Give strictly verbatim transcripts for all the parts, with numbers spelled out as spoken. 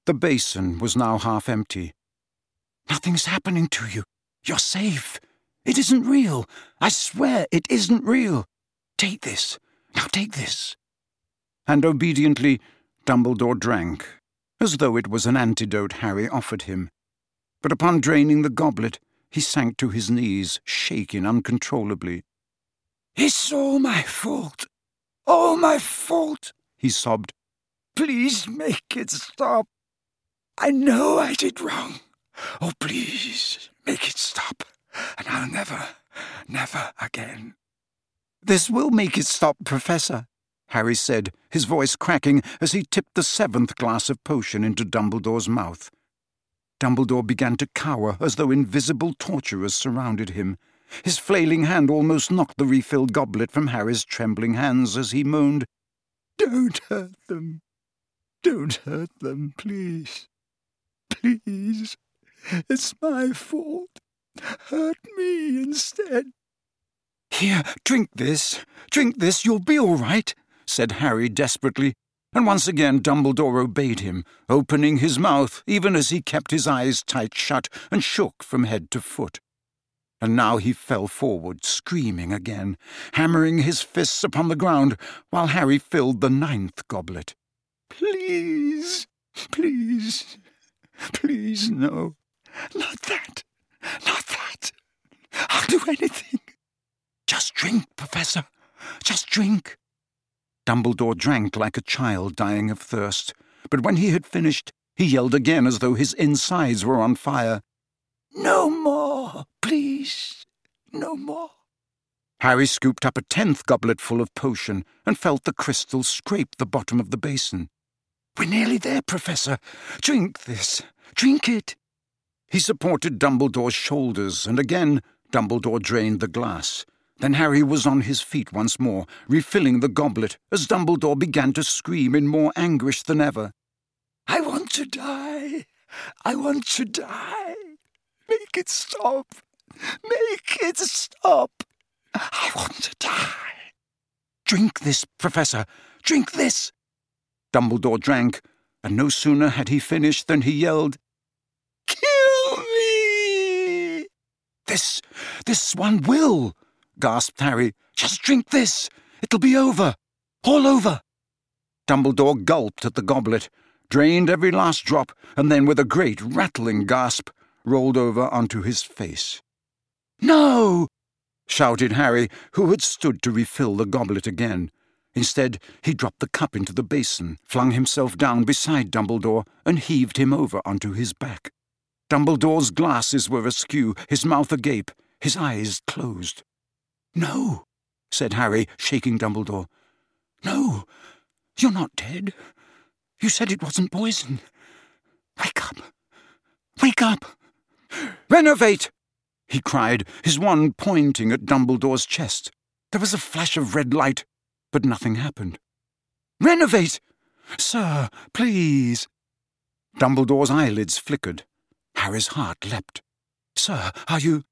The basin was now half empty. "Nothing's happening to you. You're safe. It isn't real. I swear it isn't real. Take this. Now take this." And obediently, Dumbledore drank, as though it was an antidote Harry offered him. But upon draining the goblet, he sank to his knees, shaking uncontrollably. "It's all my fault. All my fault," he sobbed. "Please make it stop. I know I did wrong. Oh, please, make it stop, and I'll never, never again." "This will make it stop, Professor," Harry said, his voice cracking as he tipped the seventh glass of potion into Dumbledore's mouth. Dumbledore began to cower as though invisible torturers surrounded him. His flailing hand almost knocked the refilled goblet from Harry's trembling hands as he moaned, "Don't hurt them. Don't hurt them, please. Please. It's my fault. Hurt me instead." "Here, drink this. Drink this. You'll be all right," said Harry desperately, and once again Dumbledore obeyed him, opening his mouth even as he kept his eyes tight shut and shook from head to foot. And now he fell forward, screaming again, hammering his fists upon the ground, while Harry filled the ninth goblet. "Please, please, please, no. Not that. Not that. I'll do anything. Just drink, Professor. Just drink." Dumbledore drank like a child dying of thirst, but when he had finished, he yelled again as though his insides were on fire. "No more, please. No more." Harry scooped up a tenth goblet full of potion and felt the crystal scrape the bottom of the basin. "We're nearly there, Professor. Drink this. Drink it." He supported Dumbledore's shoulders, and again Dumbledore drained the glass. Then Harry was on his feet once more, refilling the goblet, as Dumbledore began to scream in more anguish than ever. "I want to die. I want to die. Make it stop. Make it stop. I want to die." "Drink this, Professor. Drink this." Dumbledore drank, and no sooner had he finished than he yelled, "Kill me!" This, this one will," gasped Harry. "Just drink this. It'll be over. All over." Dumbledore gulped at the goblet, drained every last drop, and then with a great rattling gasp, rolled over onto his face. "No!" shouted Harry, who had stood to refill the goblet again. Instead, he dropped the cup into the basin, flung himself down beside Dumbledore, and heaved him over onto his back. Dumbledore's glasses were askew, his mouth agape, his eyes closed. "No," said Harry, shaking Dumbledore. "No, you're not dead. You said it wasn't poison. Wake up. Wake up. Renovate!" he cried, his wand pointing at Dumbledore's chest. There was a flash of red light, but nothing happened. "Renovate! Sir, please!" Dumbledore's eyelids flickered. Harry's heart leapt. "Sir, are you—"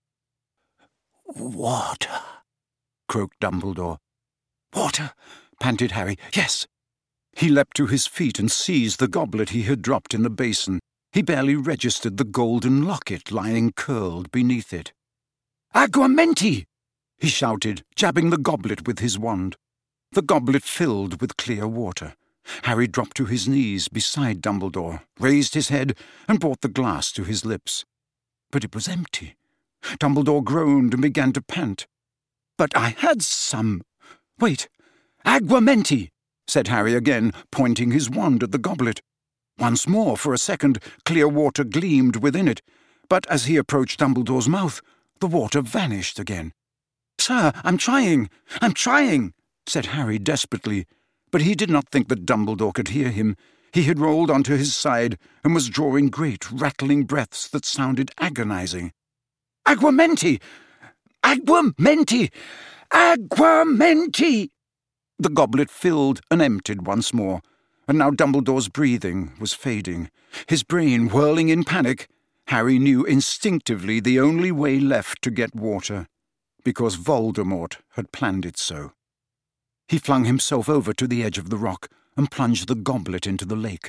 "Water," croaked Dumbledore. "Water," panted Harry. "Yes." He leapt to his feet and seized the goblet he had dropped in the basin. He barely registered the golden locket lying curled beneath it. "Aguamenti!" he shouted, jabbing the goblet with his wand. The goblet filled with clear water. Harry dropped to his knees beside Dumbledore, raised his head, and brought the glass to his lips. But it was empty. Dumbledore groaned and began to pant. "But I had some. Wait. Aguamenti!" said Harry again, pointing his wand at the goblet. Once more, for a second, clear water gleamed within it, but as he approached Dumbledore's mouth, the water vanished again. "Sir, I'm trying, I'm trying," said Harry desperately, but he did not think that Dumbledore could hear him. He had rolled onto his side and was drawing great, rattling breaths that sounded agonizing. "Aguamenti! Aguamenti! Aguamenti!" The goblet filled and emptied once more, and now Dumbledore's breathing was fading. His brain whirling in panic, Harry knew instinctively the only way left to get water, because Voldemort had planned it so. He flung himself over to the edge of the rock and plunged the goblet into the lake.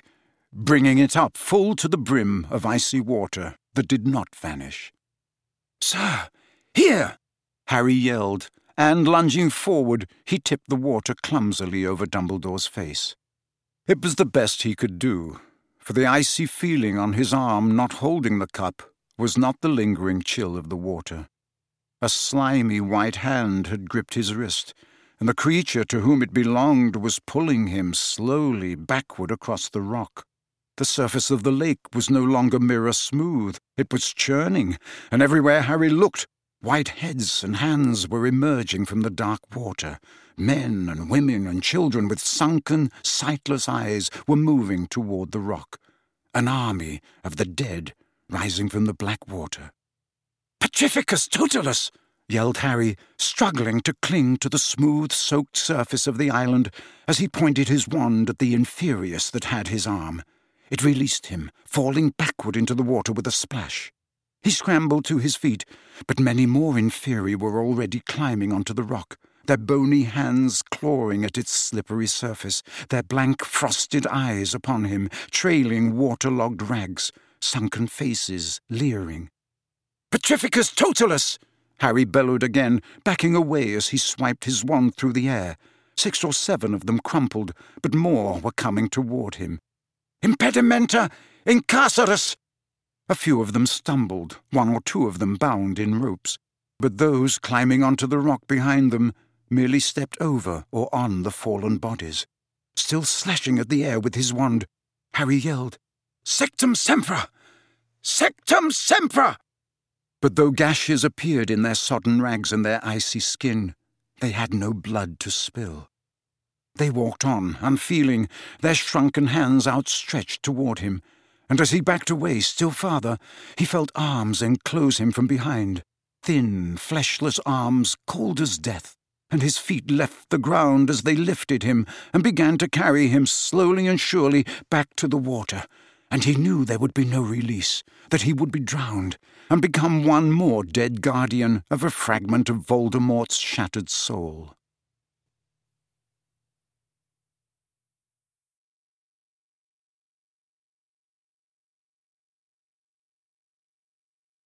bringing it up full to the brim of icy water that did not vanish. "Sir, here!" Harry yelled, and, lunging forward, he tipped the water clumsily over Dumbledore's face. It was the best he could do, for the icy feeling on his arm not holding the cup was not the lingering chill of the water. A slimy white hand had gripped his wrist, and the creature to whom it belonged was pulling him slowly backward across the rock. The surface of the lake was no longer mirror smooth. It was churning, and everywhere Harry looked, white heads and hands were emerging from the dark water. Men and women and children with sunken, sightless eyes were moving toward the rock. An army of the dead rising from the black water. "Petrificus totalus!" yelled Harry, struggling to cling to the smooth, soaked surface of the island as he pointed his wand at the Inferius that had his arm. It released him, falling backward into the water with a splash. He scrambled to his feet, but many more Inferi were already climbing onto the rock, their bony hands clawing at its slippery surface, their blank, frosted eyes upon him, trailing waterlogged rags, sunken faces leering. "Petrificus totalus!" Harry bellowed again, backing away as he swiped his wand through the air. Six or seven of them crumpled, but more were coming toward him. "Impedimenta incarcerus!" A few of them stumbled, one or two of them bound in ropes, but those climbing onto the rock behind them merely stepped over or on the fallen bodies. Still slashing at the air with his wand, Harry yelled, "Sectum sempra! Sectum sempra!" But though gashes appeared in their sodden rags and their icy skin, they had no blood to spill. They walked on, unfeeling, their shrunken hands outstretched toward him, and as he backed away still farther, he felt arms enclose him from behind, thin, fleshless arms, cold as death, and his feet left the ground as they lifted him and began to carry him slowly and surely back to the water, and he knew there would be no release, that he would be drowned, and become one more dead guardian of a fragment of Voldemort's shattered soul.